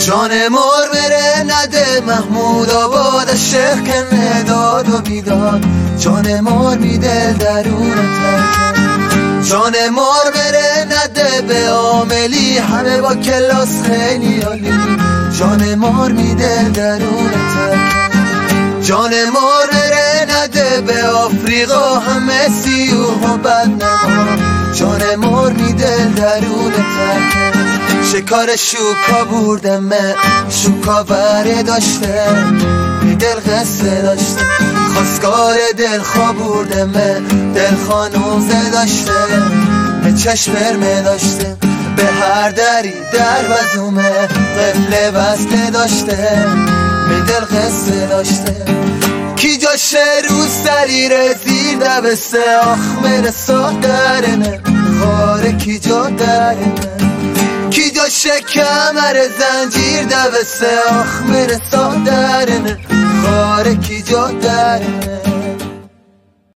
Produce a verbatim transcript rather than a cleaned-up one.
جان مرمره نده محمود آباد عشق کنه داد و بیداد جان مر میده درون ترکه جان مرمره نده به عاملی همه با کلاس خیلی عالی جان مر میده درون ترکه جان مرمره نده به آفریقا همه سیوح و بدنما جان مر میده درون ترکه شکار شوکا بردمه شوکا بره داشته دل قصه داشته خواستگار دل خواه بردمه دل خانوزه داشته به چشم برمه داشته به هر دری در بزومه قفل بسته داشته به دل قصه داشته کی جاشه روز سریره زیر دبسته آخ مرسا درنه خاره کی جا درنه کی جاشه کمر زنجیر دبسته آخ مرسا درنه خاره کی جا درنه